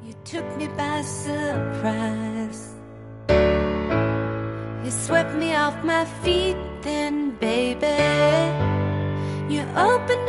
You took me by surprise. You swept me off my feet then, baby. You opened